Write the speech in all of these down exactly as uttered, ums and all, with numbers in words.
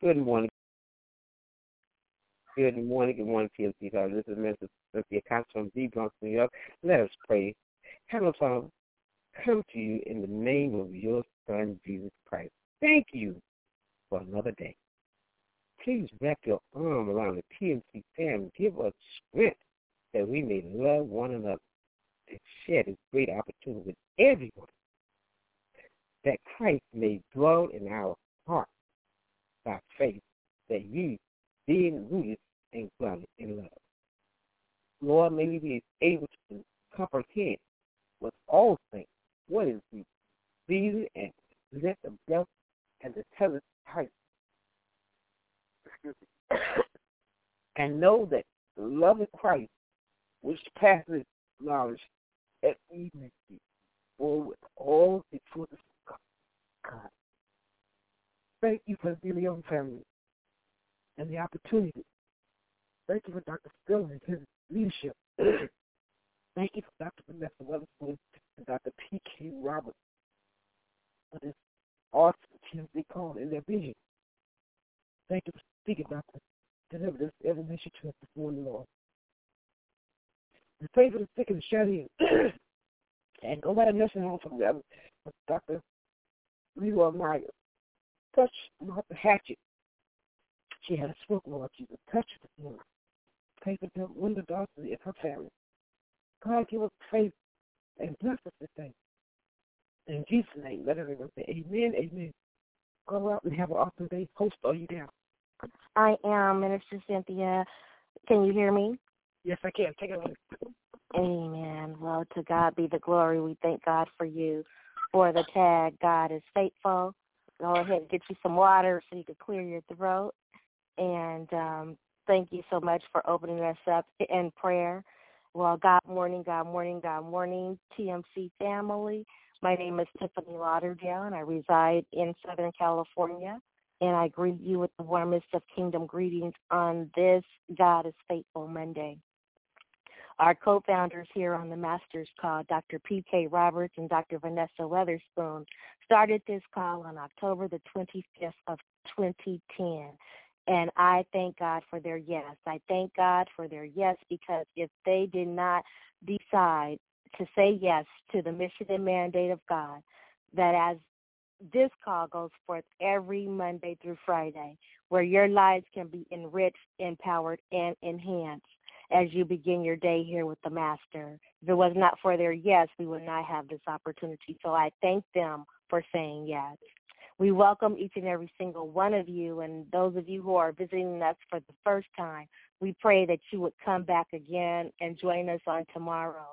Good morning. Good morning. Good morning, T M C. This is Mister Cynthia Cox from the Bronx, New York. Let us pray. Heavenly Father, come to you in the name of your Son, Jesus Christ. Thank you for another day. Please wrap your arm around the T M C family. Give us strength that we may love one another and share this great opportunity with everyone, that Christ may dwell in our hearts by faith, that you, being rooted and grounded in love. Lord, may we be able to comprehend with all things what is the reason and let the depth and the talent height. And know that the love of Christ, which passes knowledge, that we may be full with all the fullness of God. Thank you for the Leon family and the opportunity. Thank you for Doctor Still and his leadership. Thank you for Doctor Vanessa Weatherspoon and Doctor P K Roberts for this awesome T M C call in their vision. Thank you for speaking, Doctor. Deliver this every nation to us before the Lord. We pray for the sick and the shut-in. And go by the nursing home from them with Doctor Leroy Myers. Touch Martha Hatchett. She had a stroke, Lord Jesus. Touch her this morning. Pray for them, Linda Dawson and her family. God, give us faith and bless us this day. In Jesus' name, let everyone say amen, amen. Go out and have an awesome day. Host, are you there? I am, Minister Cynthia. Can you hear me? Yes, I can. Take it away. Amen. Well, to God be the glory. We thank God for you. For the tag, God is faithful. Go ahead and get you some water so you can clear your throat. And um, thank you so much for opening us up in prayer. Well, God morning, God morning, God morning, T M C family. My name is Tiffany Lauderdale, and I reside in Southern California. And I greet you with the warmest of kingdom greetings on this God is Faithful Monday. Our co-founders here on the Master's Call, Doctor P K Roberts and Doctor Vanessa Weatherspoon, started this call on October the twenty-fifth of twenty ten. And I thank God for their yes. I thank God for their yes, because if they did not decide to say yes to the mission and mandate of God, that as this call goes forth every Monday through Friday, where your lives can be enriched, empowered, and enhanced as you begin your day here with the Master. If it was not for their yes, we would not have this opportunity. So I thank them for saying yes. We welcome each and every single one of you, and those of you who are visiting us for the first time, we pray that you would come back again and join us on tomorrow.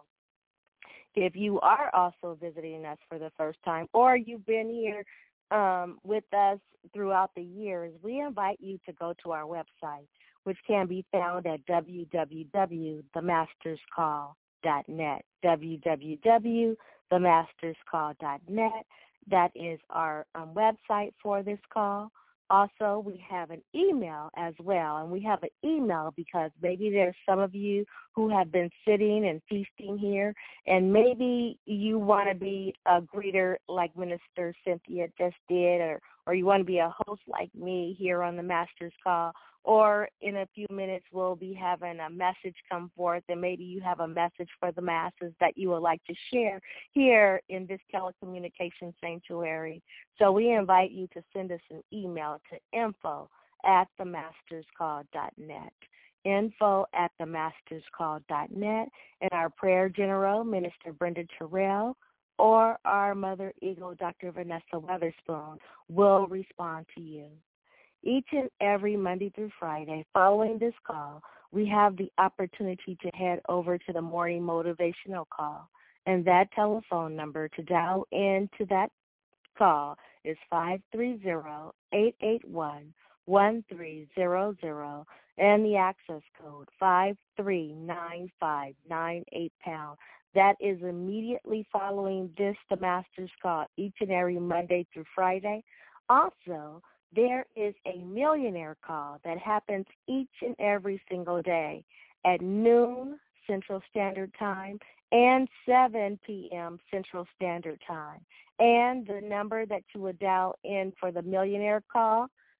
If you are also visiting us for the first time, or you've been here um, with us throughout the years, we invite you to go to our website, which can be found at w w w dot the masters call dot net, w w w dot the masters call dot net. That is our um, website for this call. Also, we have an email as well, and we have an email because maybe there's some of you who have been sitting and feasting here, and maybe you want to be a greeter like Minister Cynthia just did, or, or you want to be a host like me here on the Master's Call, or in a few minutes we'll be having a message come forth, and maybe you have a message for the masses that you would like to share here in this telecommunications sanctuary. So we invite you to send us an email to info at the masters call dot net, info at the masters call dot net, and our prayer general, Minister Brenda Terrell, or our Mother Eagle, Doctor Vanessa Weatherspoon, will respond to you. Each and every Monday through Friday following this call, we have the opportunity to head over to the morning motivational call. And that telephone number to dial into that call is five three zero, eight eight one, one three zero zero, and the access code five three nine five nine eight pound. That is immediately following this, the Master's Call, each and every Monday through Friday. Also, there is a millionaire call that happens each and every single day at noon Central Standard Time and seven p.m. Central Standard Time. And the number that you would dial in for the millionaire call,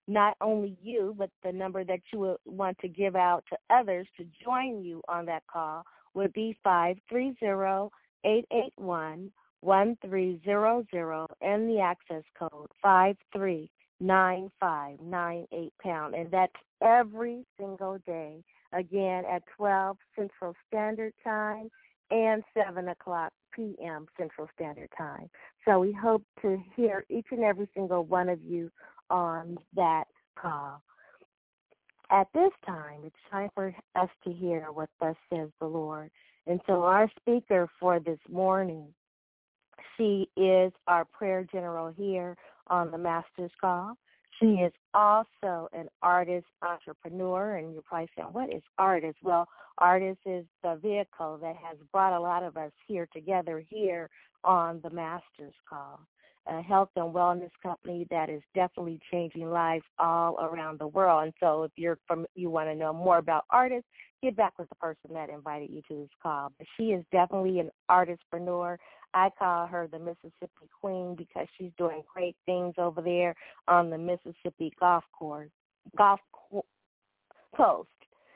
not only you, but the number that you would want to give out to others to join you on that call would be five three zero, eight eight one, one three zero zero and the access code five three nine five nine eight pound. And that's every single day, again, at twelve Central Standard Time and seven o'clock p.m. Central Standard Time. So we hope to hear each and every single one of you on that call. At this time, it's time for us to hear what thus says the Lord. And so our speaker for this morning, she is our prayer general here on the Master's Call. She is also an artist entrepreneur, and you're probably saying, what is artist? Well, artist is the vehicle that has brought a lot of us here together here on the Master's Call, a health and wellness company that is definitely changing lives all around the world. And so if you're from, you want to know more about artists, get back with the person that invited you to this call. But she is definitely an artistpreneur. I call her the Mississippi Queen because she's doing great things over there on the Mississippi Golf Course, Golf co- Coast.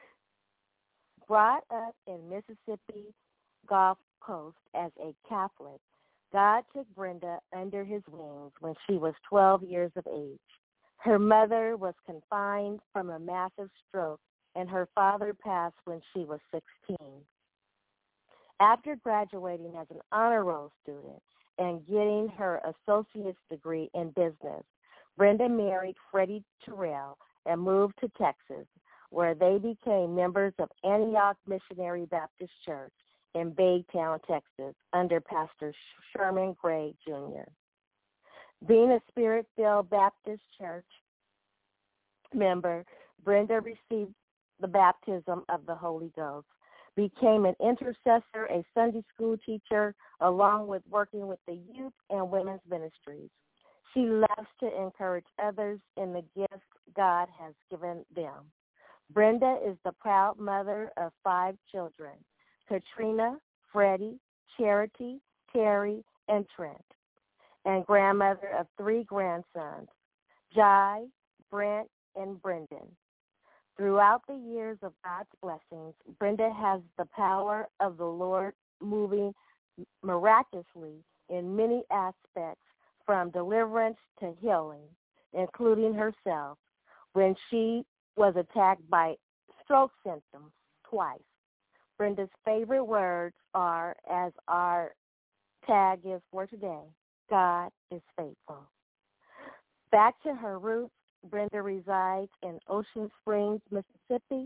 Brought up in Mississippi Gulf Coast as a Catholic, God took Brenda under his wings when she was twelve years of age. Her mother was confined from a massive stroke, and her father passed when she was sixteen. After graduating as an honor roll student and getting her associate's degree in business, Brenda married Freddie Terrell and moved to Texas, where they became members of Antioch Missionary Baptist Church in Baytown, Texas, under Pastor Sherman Gray, Junior Being a Spirit-filled Baptist church member, Brenda received the baptism of the Holy Ghost, became an intercessor, a Sunday school teacher, along with working with the youth and women's ministries. She loves to encourage others in the gifts God has given them. Brenda is the proud mother of five children: Katrina, Freddie, Charity, Terry, and Trent, and grandmother of three grandsons, Jai, Brent, and Brendan. Throughout the years of God's blessings, Brenda has the power of the Lord moving miraculously in many aspects, from deliverance to healing, including herself when she was attacked by stroke symptoms twice. Brenda's favorite words are, as our tag is for today, God is faithful. Back to her roots, Brenda resides in Ocean Springs, Mississippi,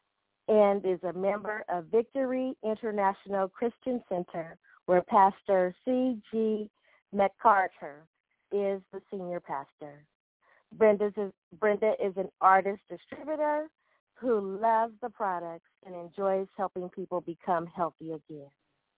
and is a member of Victory International Christian Center, where Pastor C G McCarter is the senior pastor. Brenda's is, Brenda is an artist distributor who loves the products and enjoys helping people become healthy again.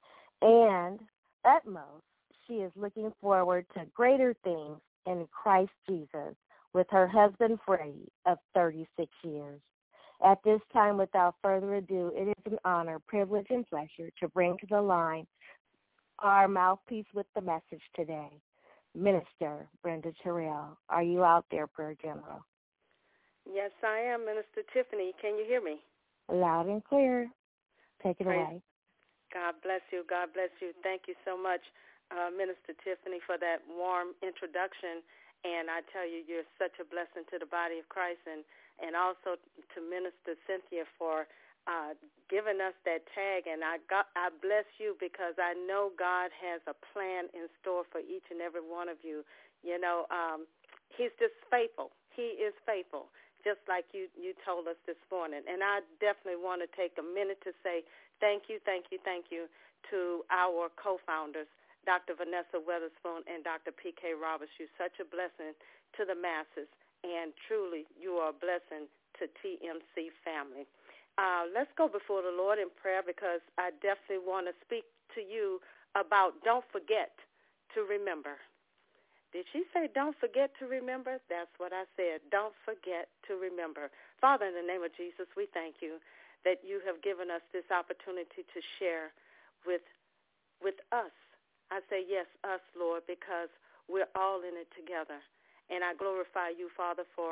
And at most, she is looking forward to greater things in Christ Jesus with her husband, Freddie, of thirty-six years. At this time, without further ado, it is an honor, privilege, and pleasure to bring to the line our mouthpiece with the message today, Minister Brenda Terrell. Are you out there, Prayer General? Yes, I am, Minister Tiffany. Can you hear me? Loud and clear. Take it Praise. away. God bless you. God bless you. Thank you so much, uh, Minister Tiffany, for that warm introduction. And I tell you, you're such a blessing to the body of Christ, and, and also to Minister Cynthia for uh, giving us that tag. And I got, I bless you because I know God has a plan in store for each and every one of you. You know, um, he's just faithful. He is faithful, just like you, you told us this morning. And I definitely want to take a minute to say thank you, thank you, thank you to our co-founders, Doctor Vanessa Weatherspoon and Doctor P K Roberts. You're such a blessing to the masses, and truly you are a blessing to T M C family. Uh, let's go before the Lord in prayer, because I definitely want to speak to you about don't forget to remember. Did she say don't forget to remember? That's what I said. Don't forget to remember. Father, in the name of Jesus, we thank you that you have given us this opportunity to share with with us. I say yes, us, Lord, because we're all in it together. And I glorify you, Father, for,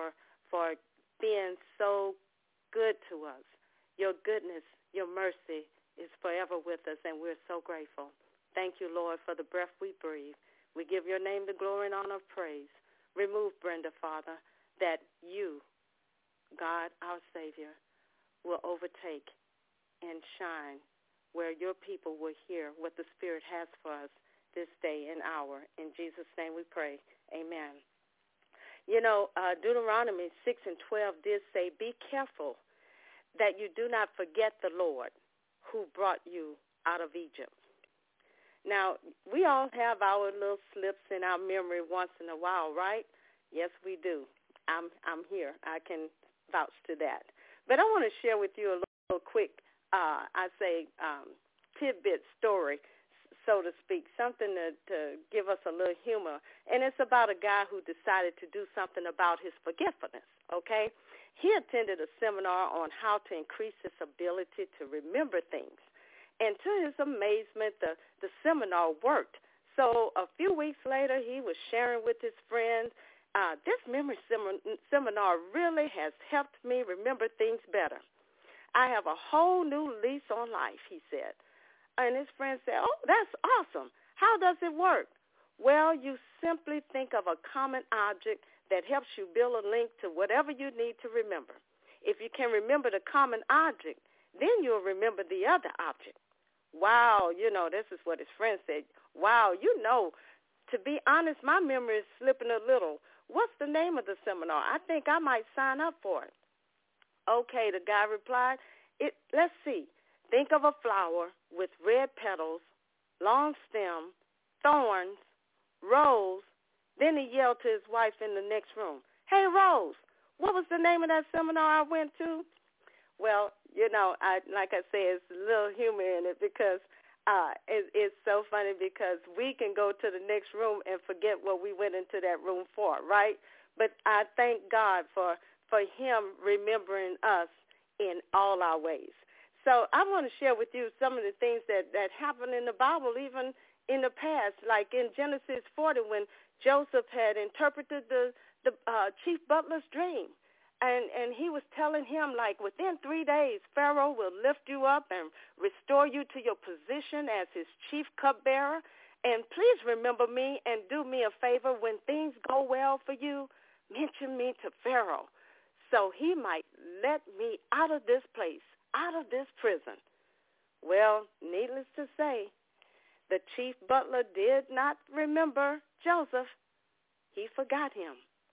for being so good to us. Your goodness, your mercy is forever with us, and we're so grateful. Thank you, Lord, for the breath we breathe. We give your name the glory and honor of praise. Remove Brenda, Father, that you, God, our Savior, will overtake and shine where your people will hear what the Spirit has for us this day and hour. In Jesus' name we pray. Amen. You know, uh, Deuteronomy six and twelve did say, be careful that you do not forget the Lord who brought you out of Egypt. Now, we all have our little slips in our memory once in a while, right? Yes, we do. I'm I'm here. I can vouch to that. But I want to share with you a little quick, uh, I say, um, tidbit story, so to speak, something to, to give us a little humor. And it's about a guy who decided to do something about his forgetfulness, okay? He attended a seminar on how to increase his ability to remember things. And to his amazement, the, the seminar worked. So a few weeks later, he was sharing with his friends, uh, this memory sem- seminar really has helped me remember things better. I have a whole new lease on life, he said. And his friend said, oh, that's awesome. How does it work? Well, you simply think of a common object that helps you build a link to whatever you need to remember. If you can remember the common object, then you'll remember the other object. Wow, you know, this is what his friend said. Wow, you know, to be honest, my memory is slipping a little. What's the name of the seminar? I think I might sign up for it. Okay, the guy replied, it, let's see. Think of a flower with red petals, long stem, thorns, rose. Then he yelled to his wife in the next room, hey, Rose, what was the name of that seminar I went to? Well, you know, I like I say, it's a little humor in it because uh, it, it's so funny because we can go to the next room and forget what we went into that room for, right? But I thank God for, for him remembering us in all our ways. So I want to share with you some of the things that, that happened in the Bible, even in the past, like in Genesis forty when Joseph had interpreted the, the uh, chief butler's dream. And and he was telling him, like, within three days, Pharaoh will lift you up and restore you to your position as his chief cupbearer. And please remember me and do me a favor. When things go well for you, mention me to Pharaoh so he might let me out of this place, out of this prison. Well, needless to say, the chief butler did not remember Joseph. He forgot him.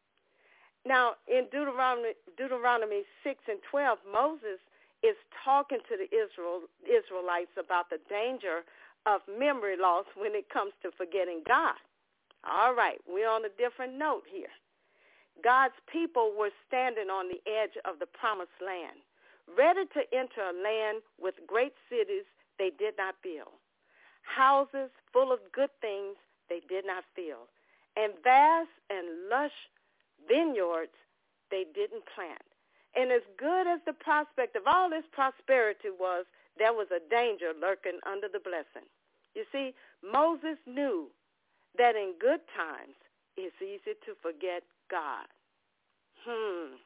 Now, in Deuteronomy, Deuteronomy six and twelve, Moses is talking to the Israel, Israelites about the danger of memory loss when it comes to forgetting God. All right, we're on a different note here. God's people were standing on the edge of the promised land, ready to enter a land with great cities they did not build, houses full of good things they did not fill, and vast and lush vineyards they didn't plant. And as good as the prospect of all this prosperity was, there was a danger lurking under the blessing. You see, Moses knew that in good times it's easy to forget God. Hmm.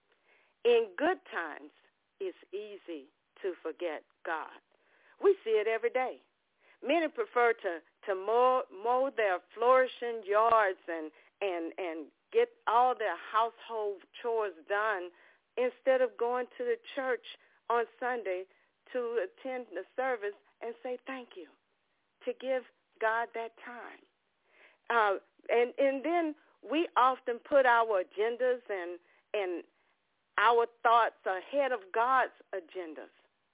In good times it's easy to forget God. We see it every day. Many prefer to, to mow, mow their flourishing yards and, and, and get all their household chores done instead of going to the church on Sunday to attend the service and say thank you, to give God that time. Uh, and, and then we often put our agendas and, and our thoughts ahead of God's agendas.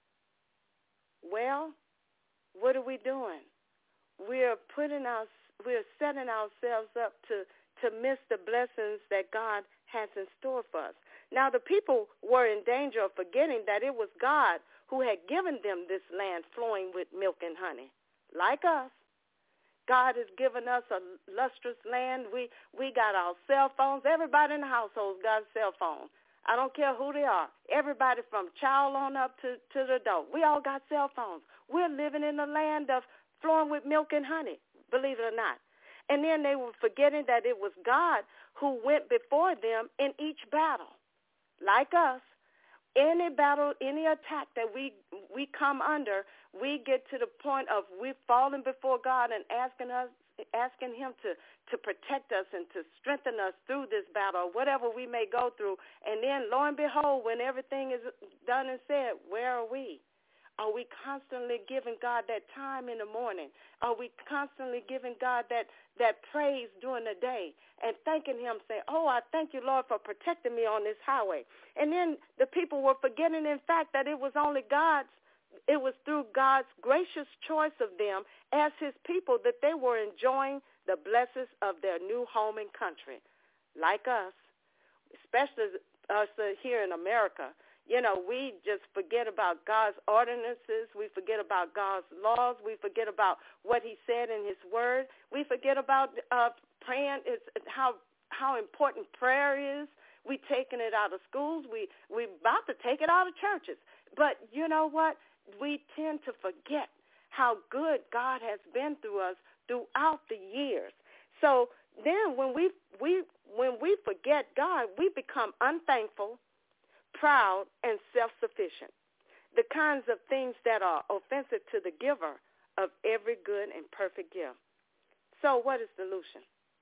Well, what are we doing? We're putting our, we're setting ourselves up to to miss the blessings that God has in store for us. Now, the people were in danger of forgetting that it was God who had given them this land flowing with milk and honey. Like us, God has given us a lustrous land. We we got our cell phones. Everybody in the household's got a cell phone. I don't care who they are. Everybody from child on up to, to the adult. We all got cell phones. We're living in a land of flowing with milk and honey, believe it or not. And then they were forgetting that it was God who went before them in each battle. like us, any battle, any attack that we we come under, we get to the point of we falling before God and asking us, asking Him to, to protect us and to strengthen us through this battle, whatever we may go through. And then, lo and behold, when everything is done and said, where are we? Are we constantly giving God that time in the morning? Are we constantly giving God that, that praise during the day and thanking Him, saying, oh, I thank you, Lord, for protecting me on this highway? And then the people were forgetting, in fact, that it was only God's, it was through God's gracious choice of them as His people that they were enjoying the blessings of their new home and country, like us, especially us here in America. You know, we just forget about God's ordinances. We forget about God's laws. We forget about what He said in His Word. We forget about uh, praying. It's how how important prayer is. We taking it out of schools. We we about to take it out of churches. But you know what? We tend to forget how good God has been through us throughout the years. So then, when we we when we forget God, we become unthankful, proud, and self-sufficient, the kinds of things that are offensive to the giver of every good and perfect gift. So what is the solution?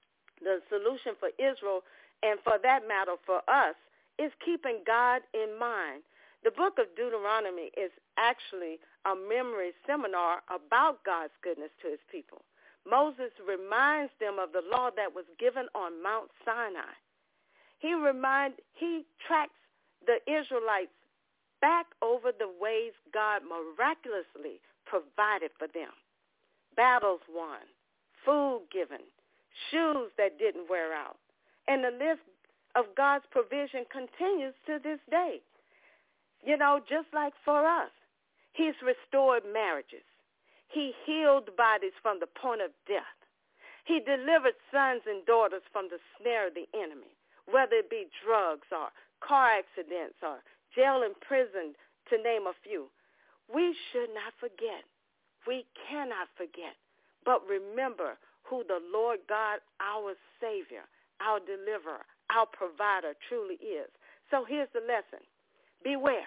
The solution for Israel, and for that matter for us, is keeping God in mind. The book of Deuteronomy is actually a memory seminar about God's goodness to His people. Moses reminds them of the law that was given on Mount Sinai. He remind he tracks the Israelites back over the ways God miraculously provided for them. Battles won, food given, shoes that didn't wear out. And the list of God's provision continues to this day. You know, just like for us, He's restored marriages. He healed bodies from the point of death. He delivered sons and daughters from the snare of the enemy, whether it be drugs or car accidents or jail and prison, to name a few. We should not forget. We cannot forget. But remember who the Lord God, our Savior, our deliverer, our provider truly is. So here's the lesson. Beware.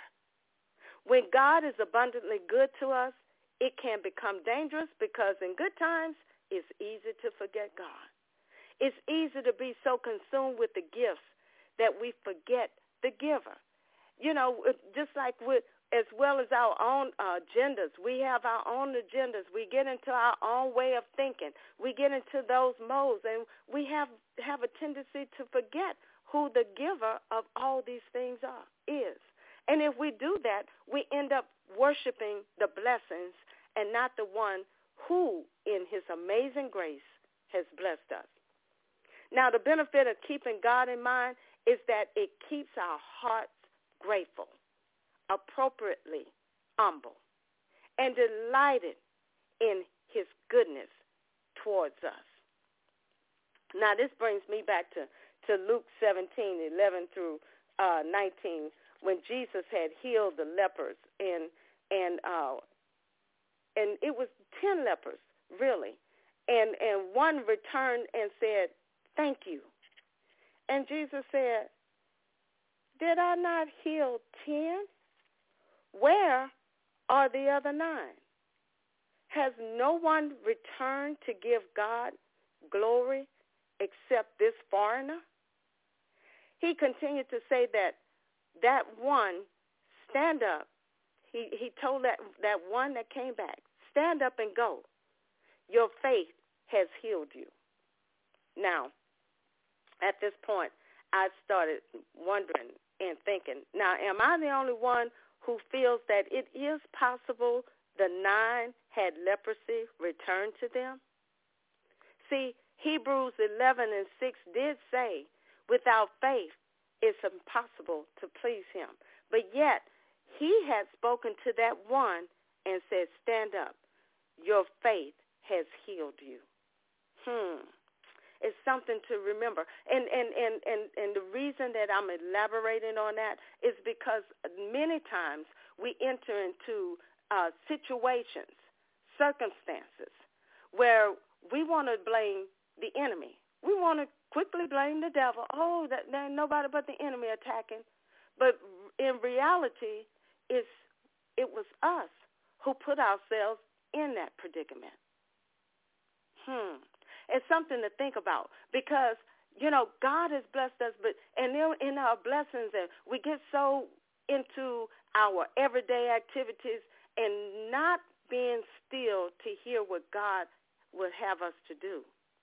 When God is abundantly good to us, it can become dangerous because in good times, it's easy to forget God. It's easy to be so consumed with the gifts that we forget the giver. You know, just like with, as well as our own uh, agendas, we have our own agendas. We get into our own way of thinking. We get into those modes, and we have, have a tendency to forget who the giver of all these things are, is. And if we do that, we end up worshiping the blessings and not the one who, in His amazing grace, has blessed us. Now, the benefit of keeping God in mind is that it keeps our hearts grateful, appropriately humble, and delighted in His goodness towards us. Now, this brings me back to, to Luke seventeen, eleven through uh, nineteen, when Jesus had healed the lepers, and and uh, and it was ten lepers, really, and and one returned and said, "Thank you." And Jesus said, "Did I not heal ten? Where are the other nine? Has no one returned to give God glory except this foreigner?" He continued to say that that one, stand up. He, he told that, that one that came back, stand up and go. Your faith has healed you. Now, at this point, I started wondering and thinking, now, am I the only one who feels that it is possible the nine had leprosy returned to them? See, Hebrews eleven and six did say, without faith, it's impossible to please Him. But yet, He had spoken to that one and said, stand up. Your faith has healed you. Hmm. It's something to remember. And, and, and, and, and the reason that I'm elaborating on that is because many times we enter into uh, situations, circumstances, where we want to blame the enemy. We want to quickly blame the devil. Oh, that, there ain't nobody but the enemy attacking. But in reality, it's, it was us who put ourselves in that predicament. Hmm. It's something to think about because, you know, God has blessed us, but and then in our blessings, and we get so into our everyday activities and not being still to hear what God would have us to do.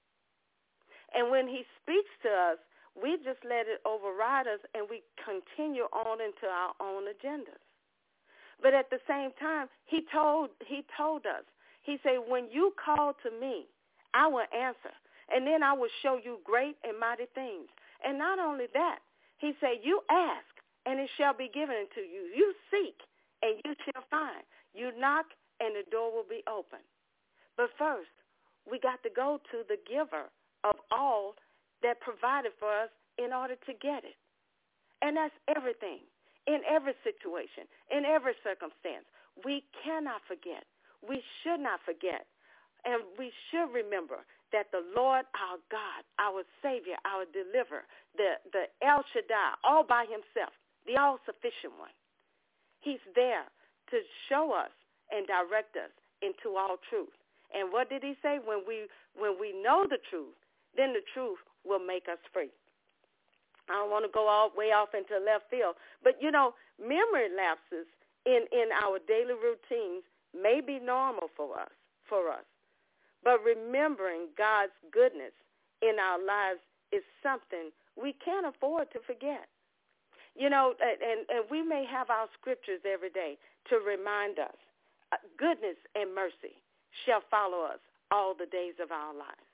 And when he speaks to us, we just let it override us and we continue on into our own agendas. But at the same time, he told he told us, he said, when you call to me, I will answer, and then I will show you great and mighty things. And not only that, he said, you ask, and it shall be given unto you. You seek, and you shall find. You knock, and the door will be open. But first, we got to go to the giver of all that provided for us in order to get it. And that's everything, in every situation, in every circumstance. We cannot forget. We should not forget. And we should remember that the Lord, our God, our Savior, our deliverer, the, the El Shaddai, all by himself, the all-sufficient one, he's there to show us and direct us into all truth. And what did he say? When we when we know the truth, then the truth will make us free. I don't want to go all way off into left field, but, you know, memory lapses in, in our daily routines may be normal for us, for us. But remembering God's goodness in our lives is something we can't afford to forget. You know, and, and we may have our scriptures every day to remind us, uh, goodness and mercy shall follow us all the days of our lives.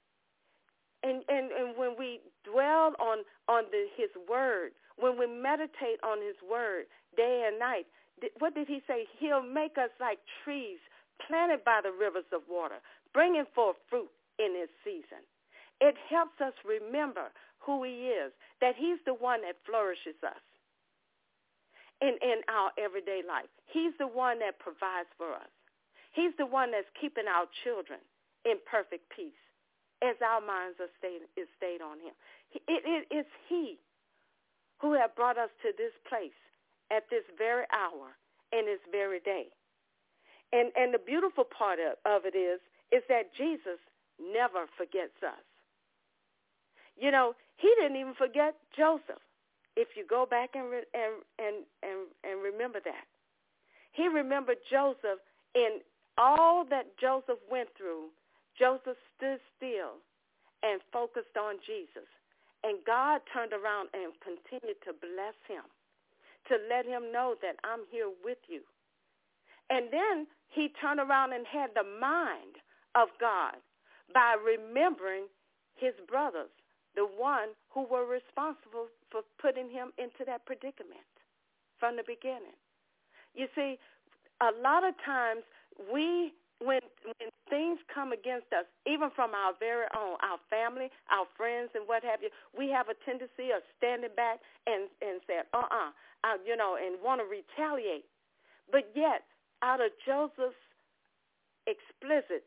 And, and, and when we dwell on, on the, his word, when we meditate on his word day and night, what did he say? He'll make us like trees planted by the rivers of water, bringing forth fruit in its season. It helps us remember who he is, that he's the one that flourishes us in, in our everyday life. He's the one that provides for us. He's the one that's keeping our children in perfect peace as our minds are stayed, is stayed on him. It, it, it's he who have brought us to this place at this very hour and this very day. And, and the beautiful part of, of it is, is that Jesus never forgets us. You know, he didn't even forget Joseph, if you go back and, re, and, and, and, and remember that. He remembered Joseph in all that Joseph went through. Joseph stood still and focused on Jesus. And God turned around and continued to bless him, to let him know that I'm here with you. And then he turned around and had the mind of God by remembering his brothers, the one who were responsible for putting him into that predicament from the beginning. You see, a lot of times we, when when things come against us, even from our very own, our family, our friends, and what have you, we have a tendency of standing back and, and saying, uh-uh, uh, you know, and want to retaliate. But yet, out of Joseph's explicit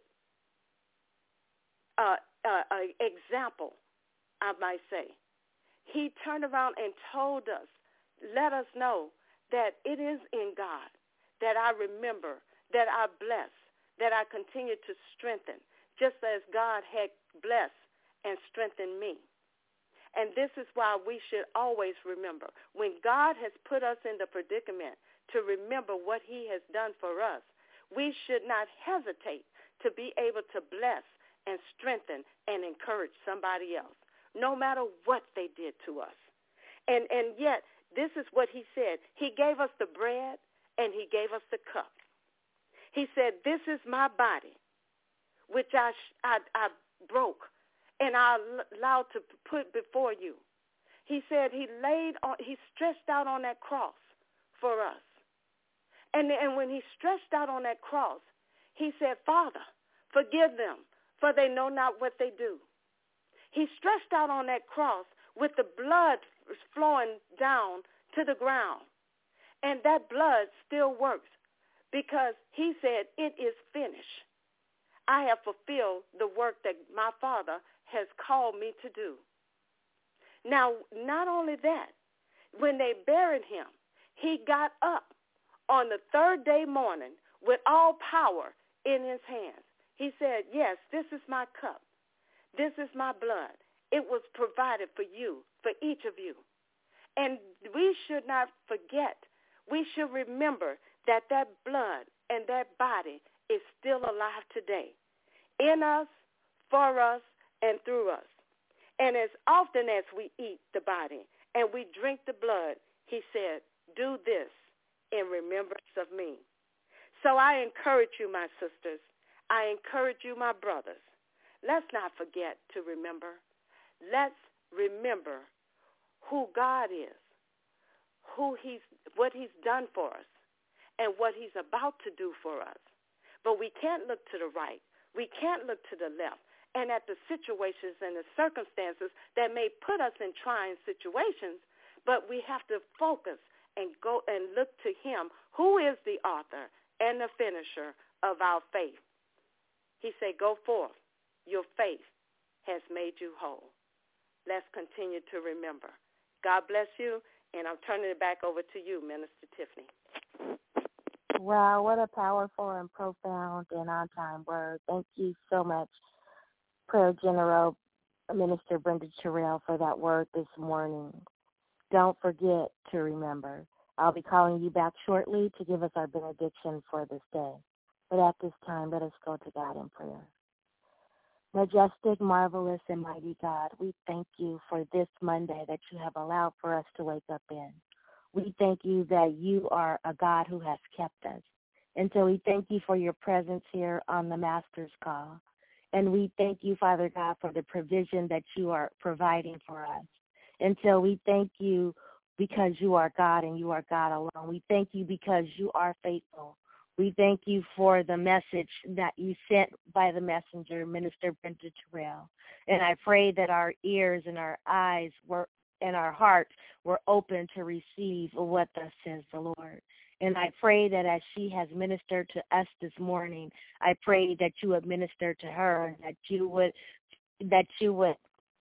uh, uh, uh, example, I might say, he turned around and told us, let us know that it is in God that I remember, that I bless, that I continue to strengthen, just as God had blessed and strengthened me. And this is why we should always remember, when God has put us in the predicament to remember what he has done for us, we should not hesitate to be able to bless and strengthen and encourage somebody else, no matter what they did to us. And and yet, this is what he said. He gave us the bread and he gave us the cup. He said, this is my body, which I, I, I broke and I allowed to put before you. He said he laid on, he stretched out on that cross for us. And, and when he stretched out on that cross, he said, Father, forgive them, for they know not what they do. He stretched out on that cross with the blood flowing down to the ground. And that blood still works because he said, it is finished. I have fulfilled the work that my Father has called me to do. Now, not only that, when they buried him, he got up on the third day morning with all power in his hands. He said, yes, this is my cup. This is my blood. It was provided for you, for each of you. And we should not forget, we should remember that that blood and that body is still alive today, in us, for us, and through us. And as often as we eat the body and we drink the blood, he said, do this in remembrance of me. So I encourage you, my sisters. I encourage you, my brothers. Let's not forget to remember. Let's remember who God is, who he's, what he's done for us, and what he's about to do for us. But we can't look to the right. We can't look to the left. And at the situations and the circumstances that may put us in trying situations, but we have to focus and go and look to him, who is the author and the finisher of our faith. He said, go forth. Your faith has made you whole. Let's continue to remember. God bless you, and I'm turning it back over to you, Minister Tiffany. Wow, what a powerful and profound and on-time word. Thank you so much, Prayer General Minister Brenda Terrell, for that word this morning. Don't forget to remember. I'll be calling you back shortly to give us our benediction for this day. But at this time, let us go to God in prayer. Majestic, marvelous, and mighty God, we thank you for this Monday that you have allowed for us to wake up in. We thank you that you are a God who has kept us. And so we thank you for your presence here on the Master's Call. And we thank you, Father God, for the provision that you are providing for us. And so we thank you because you are God and you are God alone. We thank you because you are faithful. We thank you for the message that you sent by the messenger, Minister Brenda Terrell. And I pray that our ears and our eyes were and our hearts were open to receive what thus says the Lord. And I pray that as she has ministered to us this morning, I pray that you would minister to her and that you would that you would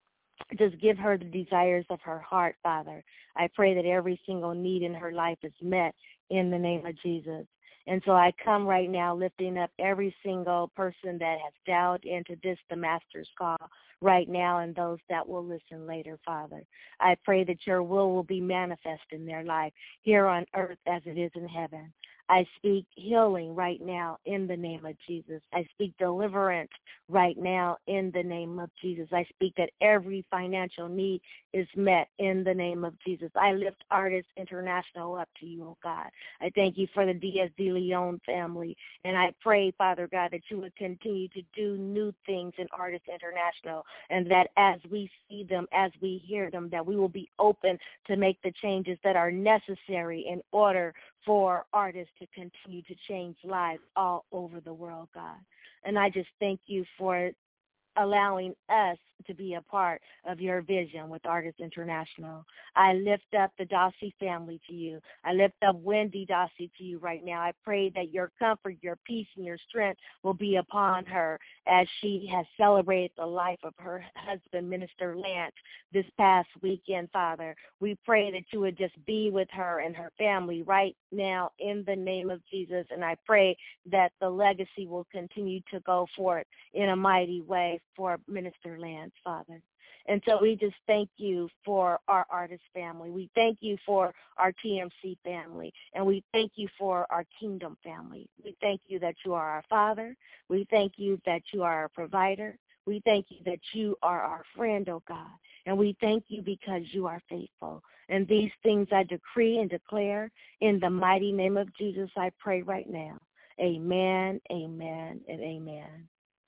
just give her the desires of her heart, Father. I pray that every single need in her life is met in the name of Jesus. And so I come right now lifting up every single person that has dialed into this, the Master's Call, right now, and those that will listen later, Father. I pray that your will will be manifest in their life here on earth as it is in heaven. I speak healing right now in the name of Jesus. I speak deliverance right now in the name of Jesus. I speak that every financial need is met in the name of Jesus. I lift Artists International up to you, oh God. I thank you for the Diaz de Leon family. And I pray, Father God, that you would continue to do new things in Artists International, and that as we see them, as we hear them, that we will be open to make the changes that are necessary in order for artists to continue to change lives all over the world, God. And I just thank you for allowing us to be a part of your vision with Artists International. I lift up the Dossie family to you. I lift up Wendy Dossie to you right now. I pray that your comfort, your peace, and your strength will be upon her as she has celebrated the life of her husband, Minister Lance, this past weekend, Father. We pray that you would just be with her and her family right now in the name of Jesus. And I pray that the legacy will continue to go forth in a mighty way for Minister Lance, Father. And so we just thank you for our artist family. We thank you for our T M C family. And we thank you for our kingdom family. We thank you that you are our Father. We thank you that you are our provider. We thank you that you are our friend, oh God. And we thank you because you are faithful. And these things I decree and declare in the mighty name of Jesus, I pray right now. Amen, amen, and amen.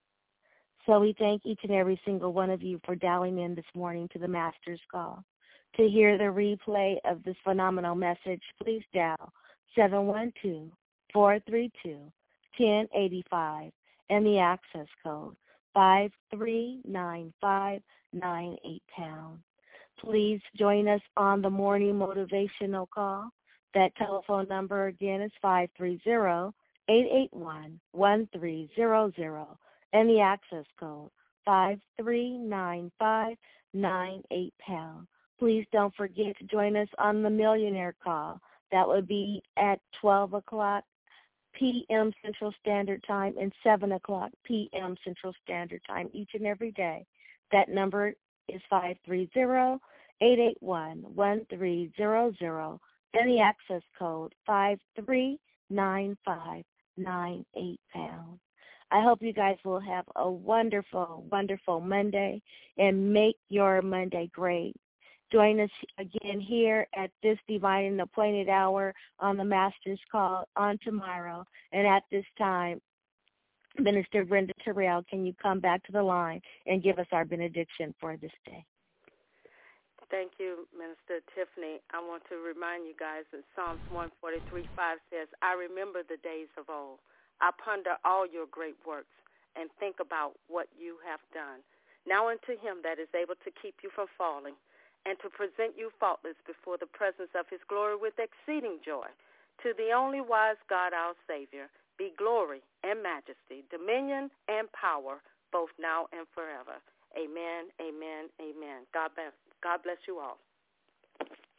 So we thank each and every single one of you for dialing in this morning to the Master's Call. To hear the replay of this phenomenal message, please dial seven one two, four three two, one zero eight five and the access code five three nine five nine eight pound. Please join us on the morning motivational call. That telephone number again is five three zero, eight eight one, one three zero zero. And the access code, five three nine five nine eight pound. please don't forget to join us on the Millionaire Call. That would be at twelve o'clock p.m. Central Standard Time and seven o'clock p.m. Central Standard Time each and every day. That number is five three zero, eight eight one, one three zero zero, and the access code five three nine five nine eight pound. I hope you guys will have a wonderful, wonderful Monday and make your Monday great. Join us again here at this divine and appointed hour on the Master's Call on tomorrow. And at this time, Minister Brenda Terrell, can you come back to the line and give us our benediction for this day? Thank you, Minister Tiffany. I want to remind you guys that Psalms one forty-three five says, I remember the days of old. I ponder all your great works and think about what you have done. Now unto him that is able to keep you from falling and to present you faultless before the presence of his glory with exceeding joy. To the only wise God, our Savior, be glory and majesty, dominion and power, both now and forever. Amen, amen, amen. God bless, God bless you all.